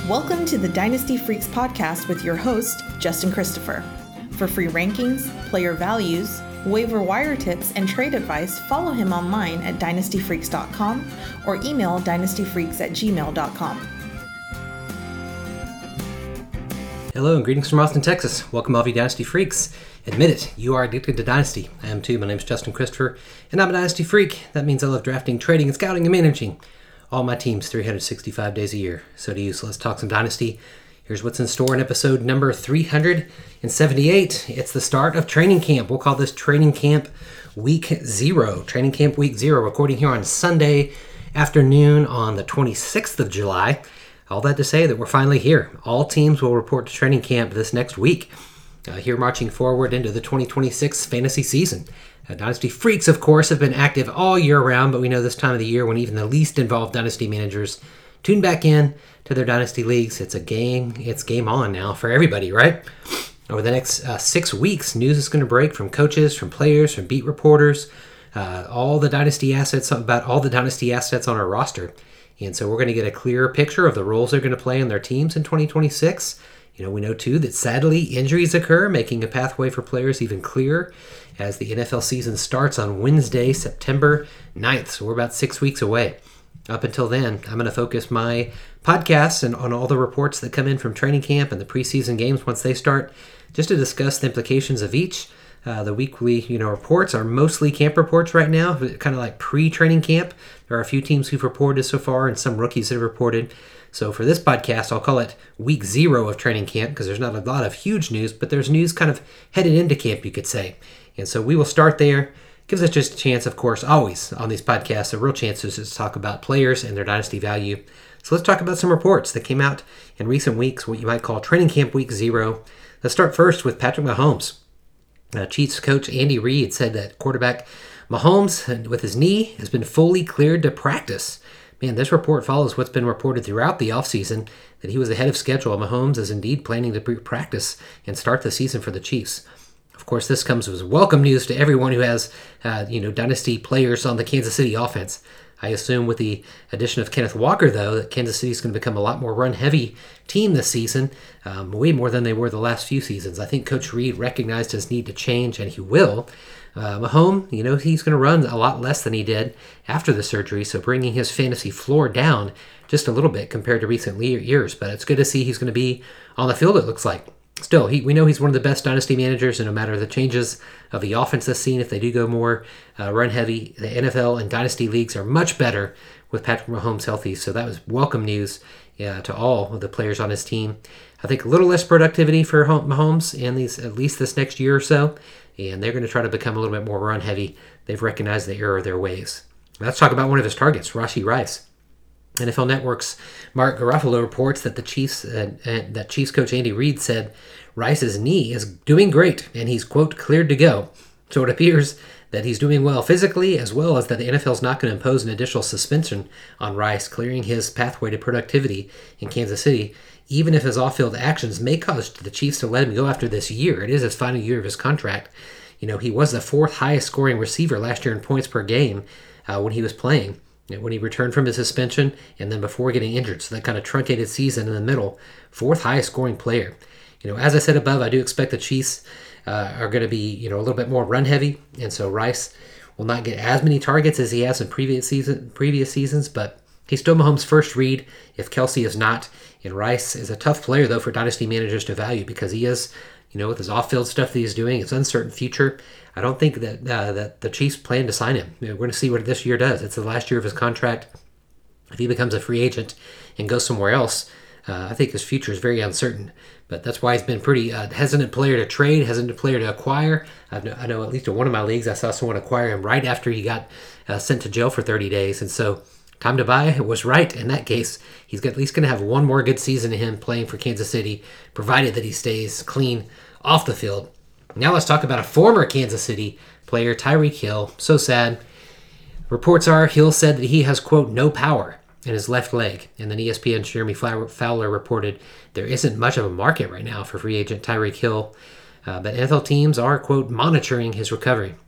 Welcome to the Dynasty Freaks podcast with your host, Justin Christopher. For free rankings, player values, waiver wire tips, and trade advice, follow him online at dynastyfreaks.com or email dynastyfreaks@gmail.com. Hello and greetings from Austin, Texas. Welcome all of you Dynasty Freaks. Admit it, you are addicted to Dynasty. I am too. My name is Justin Christopher, and I'm a Dynasty Freak. That means I love drafting, trading, and scouting and managing all my teams 365 days a year. So do you. So let's talk some Dynasty. Here's what's in store in episode number 378. It's the start of training camp. We'll call this Training Camp Week 0. Training Camp Week 0, recording here on Sunday afternoon on the 26th of July. All that to say that we're finally here. All teams will report to training camp this next week. Here marching forward into the 2026 fantasy season. Dynasty Freaks, of course, have been active all year round, but we know this time of the year when even the least involved Dynasty managers tune back in to their Dynasty leagues. It's game on now for everybody, right? Over the next 6 weeks, news is going to break from coaches, from players, from beat reporters, all the Dynasty assets, about all the Dynasty assets on our roster. And so we're going to get a clearer picture of the roles they're going to play in their teams in 2026. We know, too, that sadly injuries occur, making a pathway for players even clearer as the NFL season starts on Wednesday, September 9th. So we're about 6 weeks away. Up until then, I'm going to focus my podcasts and on all the reports that come in from training camp and the preseason games once they start, just to discuss the implications of each. The weekly, reports are mostly camp reports right now, kind of like pre-training camp. There are a few teams who've reported so far and some rookies that have reported. So for this podcast, I'll call it Week 0 of training camp because there's not a lot of huge news, but there's news kind of headed into camp, you could say. And so we will start there. Gives us just a chance, of course, always on these podcasts, a real chance to talk about players and their Dynasty value. So let's talk about some reports that came out in recent weeks, what you might call Training Camp Week 0. Let's start first with Patrick Mahomes. Chiefs coach Andy Reid said that quarterback Mahomes, with his knee, has been fully cleared to practice. Man, this report follows what's been reported throughout the offseason, that he was ahead of schedule. Mahomes is indeed planning to practice and start the season for the Chiefs. Of course, this comes as welcome news to everyone who has, Dynasty players on the Kansas City offense. I assume with the addition of Kenneth Walker, though, that Kansas City is going to become a lot more run-heavy team this season, way more than they were the last few seasons. I think Coach Reid recognized his need to change, and he will. Mahomes, he's going to run a lot less than he did after the surgery, so bringing his fantasy floor down just a little bit compared to recent years. But it's good to see he's going to be on the field, it looks like. Still, we know he's one of the best Dynasty managers, and no matter the changes of the offense this season, if they do go more run-heavy, the NFL and Dynasty leagues are much better with Patrick Mahomes healthy. So that was welcome news to all of the players on his team. I think a little less productivity for Mahomes in at least this next year or so, and they're going to try to become a little bit more run-heavy. They've recognized the error of their ways. Let's talk about one of his targets, Rashee Rice. NFL Network's Mark Garofalo reports that that Chiefs coach Andy Reid said Rice's knee is doing great and he's, quote, cleared to go. So it appears that he's doing well physically, as well as that the NFL is not going to impose an additional suspension on Rice, clearing his pathway to productivity in Kansas City, even if his off-field actions may cause the Chiefs to let him go after this year. It is his final year of his contract. He was the 4th highest scoring receiver last year in points per game when he was playing, when he returned from his suspension and then before getting injured. So that kind of truncated season in the middle, 4th highest scoring player. As I said above, I do expect the Chiefs are going to be, a little bit more run heavy. And so Rice will not get as many targets as he has in previous seasons, but he's still Mahomes' first read if Kelsey is not. And Rice is a tough player, though, for Dynasty managers to value because he is, with his off-field stuff that he's doing, his uncertain future. I don't think that the Chiefs plan to sign him. We're going to see what this year does. It's the last year of his contract. If he becomes a free agent and goes somewhere else, I think his future is very uncertain. But that's why he's been pretty hesitant player to trade, hesitant player to acquire. I know at least in one of my leagues I saw someone acquire him right after he got sent to jail for 30 days. And so time to buy was right in that case. He's at least going to have one more good season of him playing for Kansas City, provided that he stays clean off the field. Now let's talk about a former Kansas City player, Tyreek Hill. So sad. Reports are Hill said that he has, quote, no power in his left leg. And then ESPN's Jeremy Fowler reported there isn't much of a market right now for free agent Tyreek Hill. But NFL teams are, quote, monitoring his recovery.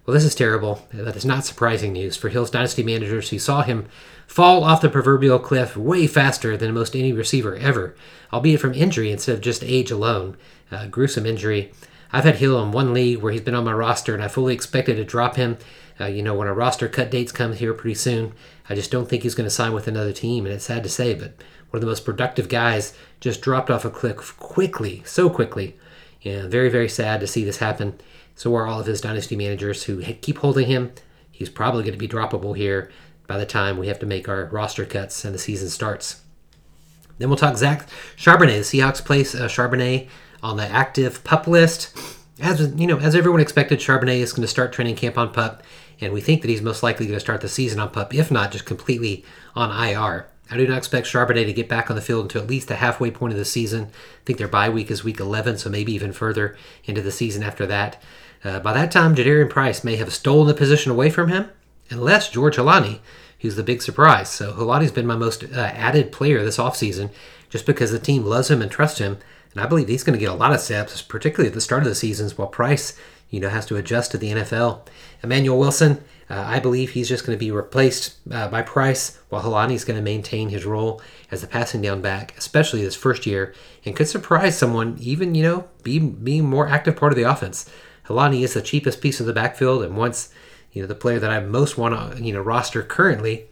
Well, this is terrible. That is not surprising news for Hill's dynasty managers who saw him fall off the proverbial cliff way faster than most any receiver ever, albeit from injury instead of just age alone. Gruesome injury. I've had Hill in one league where he's been on my roster, and I fully expected to drop him. When a roster cut dates come here pretty soon, I just don't think he's going to sign with another team, and it's sad to say, but one of the most productive guys just dropped off a cliff quickly, so quickly. Yeah, very, very sad to see this happen. So are all of his dynasty managers who keep holding him. He's probably going to be droppable here by the time we have to make our roster cuts and the season starts. Then we'll talk Zach Charbonnet. The Seahawks place Charbonnet on the active PUP list. As everyone expected, Charbonnet is going to start training camp on PUP, and we think that he's most likely going to start the season on PUP, if not just completely on IR. I do not expect Charbonnet to get back on the field until at least the halfway point of the season. I think their bye week is week 11, so maybe even further into the season after that. By that time, Jadarian Price may have stolen the position away from him, unless George Holani, who's the big surprise. So Holani's been my most added player this offseason, just because the team loves him and trusts him, and I believe he's going to get a lot of snaps, particularly at the start of the seasons, while Price has to adjust to the NFL. Emmanuel Wilson, I believe he's just going to be replaced by Price, while Holani's going to maintain his role as the passing down back, especially this first year, and could surprise someone, even, being more active part of the offense. Holani is the cheapest piece of the backfield, and once, the player that I most want to, roster currently,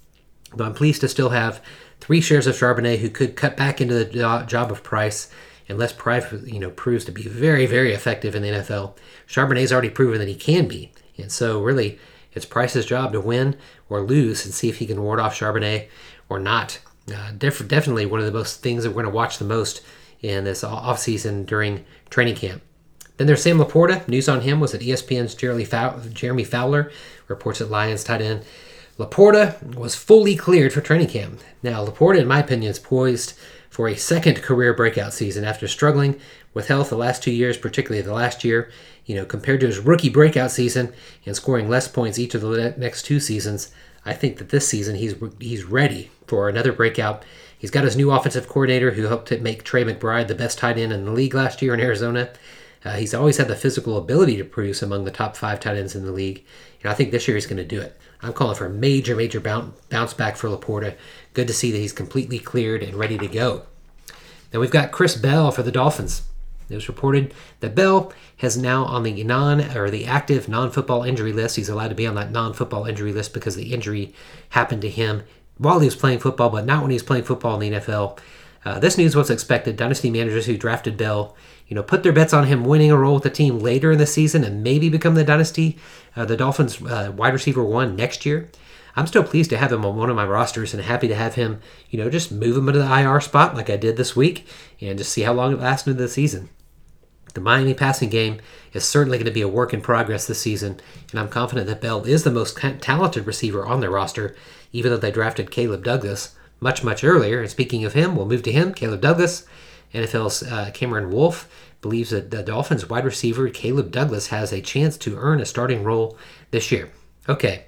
but I'm pleased to still have 3 shares of Charbonnet who could cut back into the job of Price, unless Price, proves to be very, very effective in the NFL. Charbonnet's already proven that he can be, and so really, it's Price's job to win or lose and see if he can ward off Charbonnet or not. Definitely one of the most things that we're going to watch the most in this offseason during training camp. Then there's Sam Laporta. News on him was that ESPN's Jeremy Fowler reports that Lions tight end Laporta was fully cleared for training camp. Now, Laporta, in my opinion, is poised for a second career breakout season after struggling with health the last 2 years, particularly the last year. Compared to his rookie breakout season and scoring less points each of the next 2 seasons, I think that this season he's ready for another breakout. He's got his new offensive coordinator who helped to make Trey McBride the best tight end in the league last year in Arizona. He's always had the physical ability to produce among the top 5 tight ends in the league. And I think this year he's going to do it. I'm calling for a major, major bounce back for Laporta. Good to see that he's completely cleared and ready to go. Now we've got Chris Bell for the Dolphins. It was reported that Bell is now on the active non-football injury list. He's allowed to be on that non-football injury list because the injury happened to him while he was playing football, but not when he was playing football in the NFL. This news was expected. Dynasty managers who drafted Bell, put their bets on him winning a role with the team later in the season and maybe become the Dolphins wide receiver 1 next year. I'm still pleased to have him on one of my rosters and happy to have him, just move him into the IR spot like I did this week and just see how long it lasts into the season. The Miami passing game is certainly going to be a work in progress this season, and I'm confident that Bell is the most talented receiver on their roster, even though they drafted Caleb Douglas much, much earlier. And speaking of him, we'll move to him, Caleb Douglas. NFL's Cameron Wolfe believes that the Dolphins wide receiver Caleb Douglas has a chance to earn a starting role this year. Okay,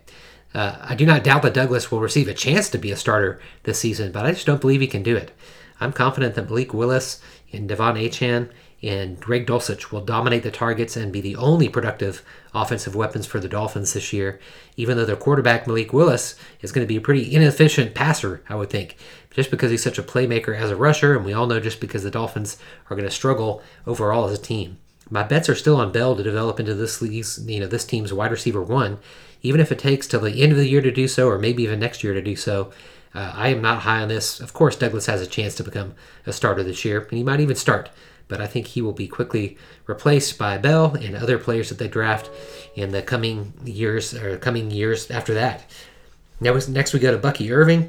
I do not doubt that Douglas will receive a chance to be a starter this season, but I just don't believe he can do it. I'm confident that Malik Willis and Devon Achane and Greg Dulcich will dominate the targets and be the only productive offensive weapons for the Dolphins this year, even though their quarterback, Malik Willis, is going to be a pretty inefficient passer, I would think, just because he's such a playmaker as a rusher, and we all know just because the Dolphins are going to struggle overall as a team. My bets are still on Bell to develop into this team's wide receiver 1, even if it takes till the end of the year to do so, or maybe even next year to do so. I am not high on this. Of course, Douglas has a chance to become a starter this year, and he might even start. But I think he will be quickly replaced by Bell and other players that they draft in the coming years after that. Now, next we go to Bucky Irving.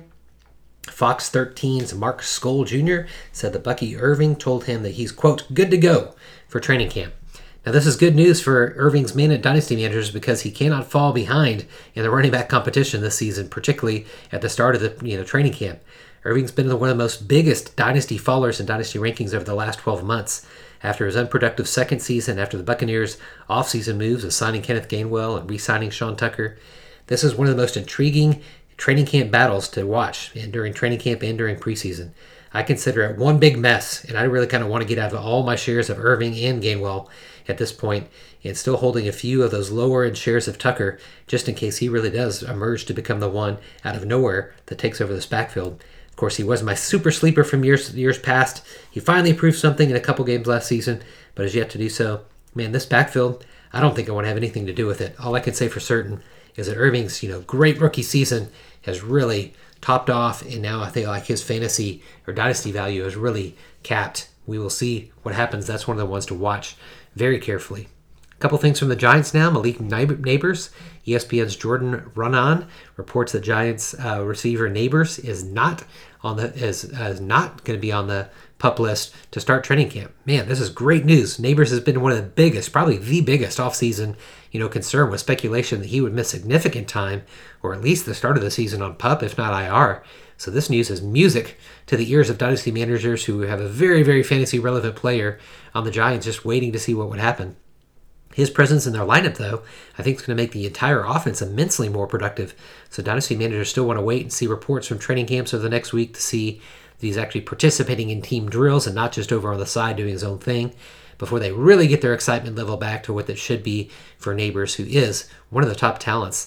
Fox 13's Mark Skoll Jr. said that Bucky Irving told him that he's, quote, good to go for training camp. Now, this is good news for Irving's dynasty managers because he cannot fall behind in the running back competition this season, particularly at the start of the training camp. Irving's been one of the most biggest dynasty fallers in dynasty rankings over the last 12 months. After his unproductive second season, after the Buccaneers' offseason moves of signing Kenneth Gainwell and re-signing Sean Tucker, this is one of the most intriguing training camp battles to watch during training camp and during preseason. I consider it one big mess, and I really kind of want to get out of all my shares of Irving and Gainwell at this point, and still holding a few of those lower end shares of Tucker, just in case he really does emerge to become the one out of nowhere that takes over this backfield. Of course, he was my super sleeper from years past. He finally proved something in a couple games last season, but has yet to do so. Man, this backfield, I don't think I want to have anything to do with it. All I can say for certain is that Irving's great rookie season has really topped off, and now I think like his fantasy or dynasty value is really capped. We will see what happens. That's one of the ones to watch very carefully. A couple things from the Giants now. Malik Nabers, ESPN's Jordan Runnan reports that Giants receiver Nabers is not not going to be on the PUP list to start training camp. Man, this is great news. Nabers has been one of the biggest, probably the biggest offseason, concern with speculation that he would miss significant time, or at least the start of the season on PUP, if not IR. So this news is music to the ears of dynasty managers who have a very, very fantasy relevant player on the Giants, just waiting to see what would happen. His presence in their lineup, though, I think is going to make the entire offense immensely more productive. So dynasty managers still want to wait and see reports from training camps over the next week to see that he's actually participating in team drills and not just over on the side doing his own thing, before they really get their excitement level back to what it should be for Nabers, who is one of the top talents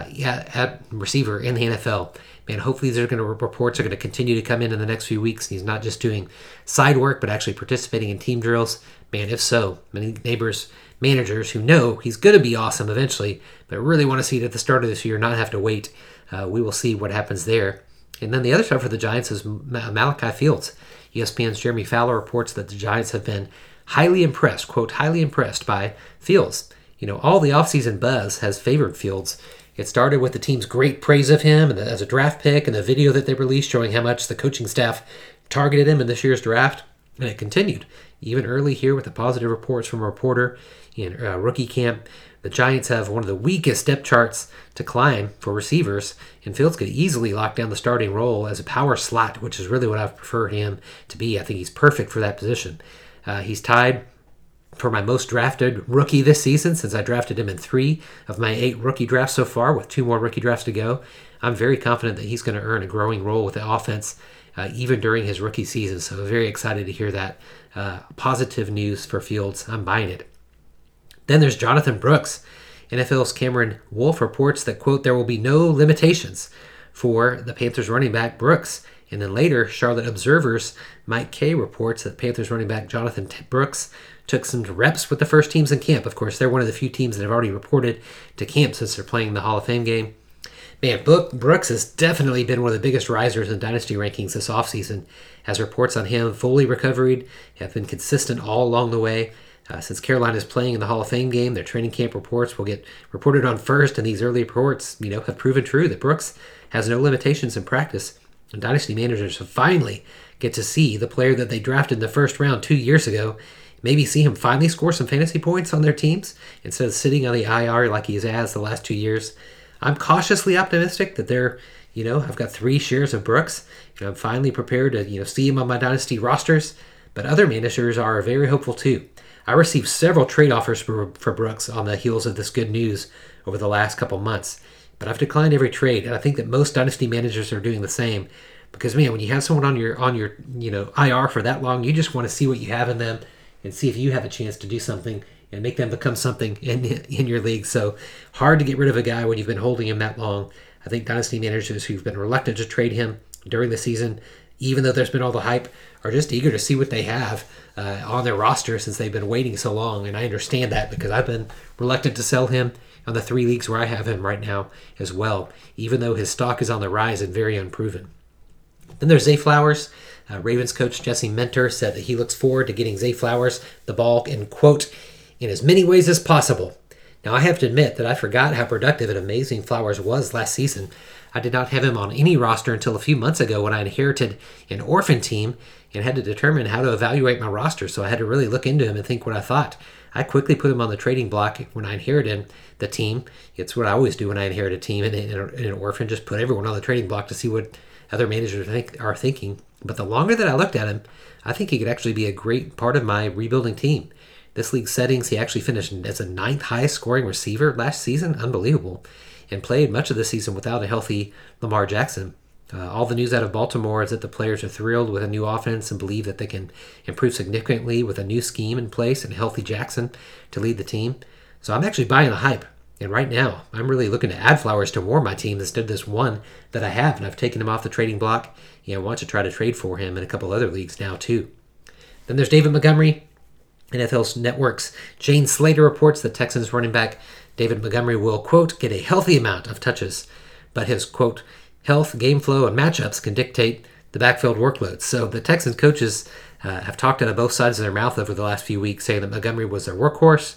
at receiver in the NFL. Man, hopefully reports are going to continue to come in the next few weeks. He's not just doing side work, but actually participating in team drills. Man, if so, many Nabers managers who know he's going to be awesome eventually, but really want to see it at the start of this year, not have to wait. We will see what happens there. And then the other side for the Giants is Malachi Fields. ESPN's Jeremy Fowler reports that the Giants have been highly impressed, quote, highly impressed by Fields. All the offseason buzz has favored Fields. It started with the team's great praise of him as a draft pick and the video that they released showing how much the coaching staff targeted him in this year's draft. And it continued, even early here with the positive reports from a reporter in rookie camp. The Giants have one of the weakest depth charts to climb for receivers, and Fields could easily lock down the starting role as a power slot, which is really what I prefer him to be. I think he's perfect for that position. He's tied for my most drafted rookie this season, since I drafted him in 3 of my 8 rookie drafts so far, with 2 more rookie drafts to go. I'm very confident that he's going to earn a growing role with the offense even during his rookie season, so I'm very excited to hear that positive news for Fields. I'm buying it. Then there's Jonathan Brooks. NFL's Cameron Wolf reports that, quote, there will be no limitations for the Panthers running back Brooks. And then later, Charlotte Observer's Mike Kay reports that Panthers running back Jonathan Brooks took some reps with the first teams in camp. Of course, they're one of the few teams that have already reported to camp since they're playing the Hall of Fame game. Man, Brooks has definitely been one of the biggest risers in dynasty rankings this offseason, as reports on him fully recovered have been consistent all along the way. Since Carolina is playing in the Hall of Fame game, their training camp reports will get reported on first, and these early reports, have proven true that Brooks has no limitations in practice. And dynasty managers finally get to see the player that they drafted in the first round 2 years ago, maybe see him finally score some fantasy points on their teams instead of sitting on the IR like he has the last 2 years. I'm cautiously optimistic that they're, I've got 3 shares of Brooks. I'm finally prepared to, see him on my dynasty rosters, but other managers are very hopeful too. I received several trade offers for Brooks on the heels of this good news over the last couple months, but I've declined every trade, and I think that most dynasty managers are doing the same. Because, man, when you have someone on your IR for that long, you just want to see what you have in them and see if you have a chance to do something and make them become something in your league. So hard to get rid of a guy when you've been holding him that long. I think dynasty managers who've been reluctant to trade him during the season, even though there's been all the hype, are just eager to see what they have on their roster since they've been waiting so long. And I understand that because I've been reluctant to sell him on the 3 leagues where I have him right now as well, even though his stock is on the rise and very unproven. Then there's Zay Flowers. Ravens coach Jesse Minter said that he looks forward to getting Zay Flowers the ball in, quote, in as many ways as possible. Now, I have to admit that I forgot how productive and amazing Flowers was last season. I did not have him on any roster until a few months ago when I inherited an orphan team and had to determine how to evaluate my roster, so I had to really look into him and think what I thought. I quickly put him on the trading block when I inherited the team. It's what I always do when I inherit a team in an orphan, just put everyone on the trading block to see what other managers are thinking. But the longer that I looked at him, I think he could actually be a great part of my rebuilding team. This league settings, he actually finished as a 9th highest scoring receiver last season. Unbelievable. And played much of the season without a healthy Lamar Jackson. All the news out of Baltimore is that the players are thrilled with a new offense and believe that they can improve significantly with a new scheme in place and a healthy Jackson to lead the team. So I'm actually buying the hype. And right now, I'm really looking to add Flowers to more of my team instead of this one that I have. And I've taken him off the trading block. I want to try to trade for him in a couple other leagues now, too. Then there's David Montgomery. NFL Network's Jane Slater reports that Texans running back David Montgomery will, quote, get a healthy amount of touches, but his, quote, health, game flow, and matchups can dictate the backfield workload. So the Texans coaches have talked out of both sides of their mouth over the last few weeks, saying that Montgomery was their workhorse,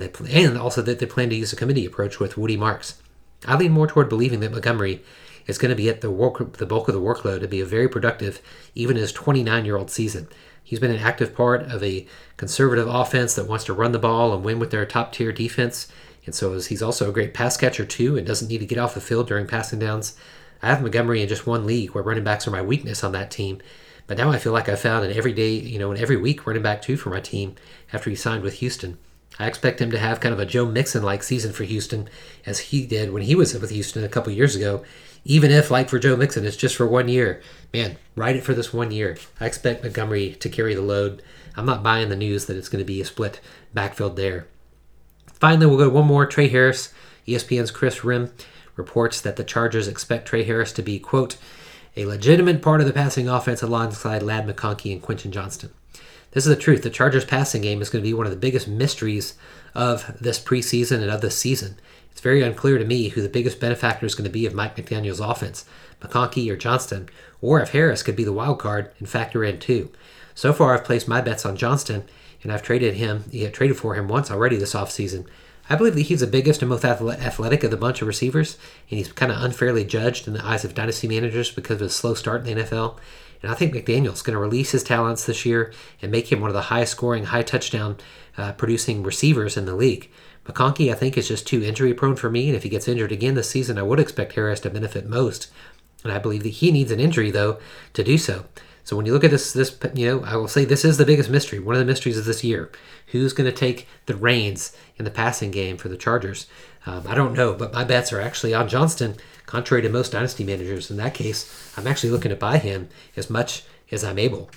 and also that they plan to use a committee approach with Woody Marks. I lean more toward believing that Montgomery is going to be at the bulk of the workload to be a very productive, even his 29-year-old season. He's been an active part of a conservative offense that wants to run the ball and win with their top-tier defense, and so he's also a great pass catcher too and doesn't need to get off the field during passing downs. I have Montgomery in just one league where running backs are my weakness on that team, but now I feel like I found an every week running back too for my team after he signed with Houston. I expect him to have kind of a Joe Mixon-like season for Houston as he did when he was with Houston a couple years ago, even if, like for Joe Mixon, it's just for 1 year. Man, ride it for this 1 year. I expect Montgomery to carry the load. I'm not buying the news that it's going to be a split backfield there. Finally, we'll go one more. Trey Harris. ESPN's Chris Rim reports that the Chargers expect Trey Harris to be, quote, a legitimate part of the passing offense alongside Ladd McConkey and Quentin Johnston. This is the truth. The Chargers passing game is going to be one of the biggest mysteries of this preseason and of this season. It's very unclear to me who the biggest benefactor is going to be of Mike McDaniel's offense, McConkey or Johnston, or if Harris could be the wild card and factor in too. So far, I've placed my bets on Johnston, and I've traded for him once already this offseason. I believe that he's the biggest and most athletic of the bunch of receivers, and he's kind of unfairly judged in the eyes of dynasty managers because of his slow start in the NFL. And I think McDaniel's going to release his talents this year and make him one of the highest scoring, high touchdown producing receivers in the league. McConkey, I think, is just too injury prone for me, and if he gets injured again this season, I would expect Harris to benefit most. And I believe that he needs an injury, though, to do so. So when you look at this, I will say this is the biggest mystery, one of the mysteries of this year. Who's going to take the reins in the passing game for the Chargers? I don't know, but my bets are actually on Johnston, contrary to most dynasty managers. In that case, I'm actually looking to buy him as much as I'm able.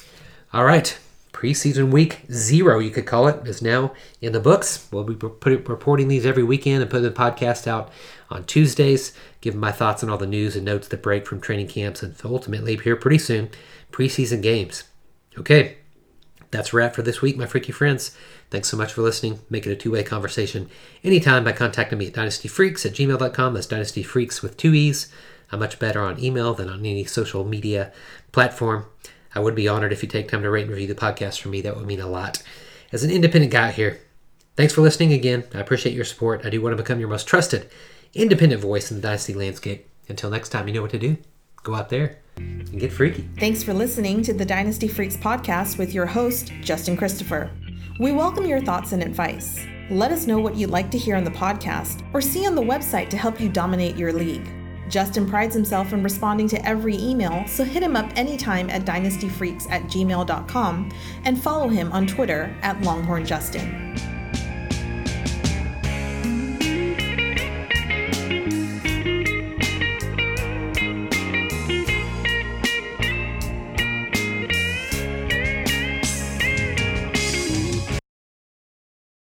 All right, preseason week 0, you could call it, is now in the books. We'll be reporting these every weekend and putting the podcast out on Tuesdays, giving my thoughts on all the news and notes that break from training camps, and ultimately here pretty soon, preseason games. Okay, that's a wrap for this week, my freaky friends. Thanks so much for listening. Make it a two-way conversation anytime by contacting me at dynastyfreaks@gmail.com. That's dynastyfreaks with 2 E's. I'm much better on email than on any social media platform. I would be honored if you take time to rate and review the podcast for me. That would mean a lot. As an independent guy here, thanks for listening again. I appreciate your support. I do want to become your most trusted, independent voice in the dynasty landscape. Until next time, you know what to do. Go out there and get freaky. Thanks for listening to the Dynasty Freaks podcast with your host, Justin Christopher. We welcome your thoughts and advice. Let us know what you'd like to hear on the podcast or see on the website to help you dominate your league. Justin prides himself in responding to every email, so hit him up anytime at dynastyfreaks@gmail.com and follow him on Twitter @LonghornJustin.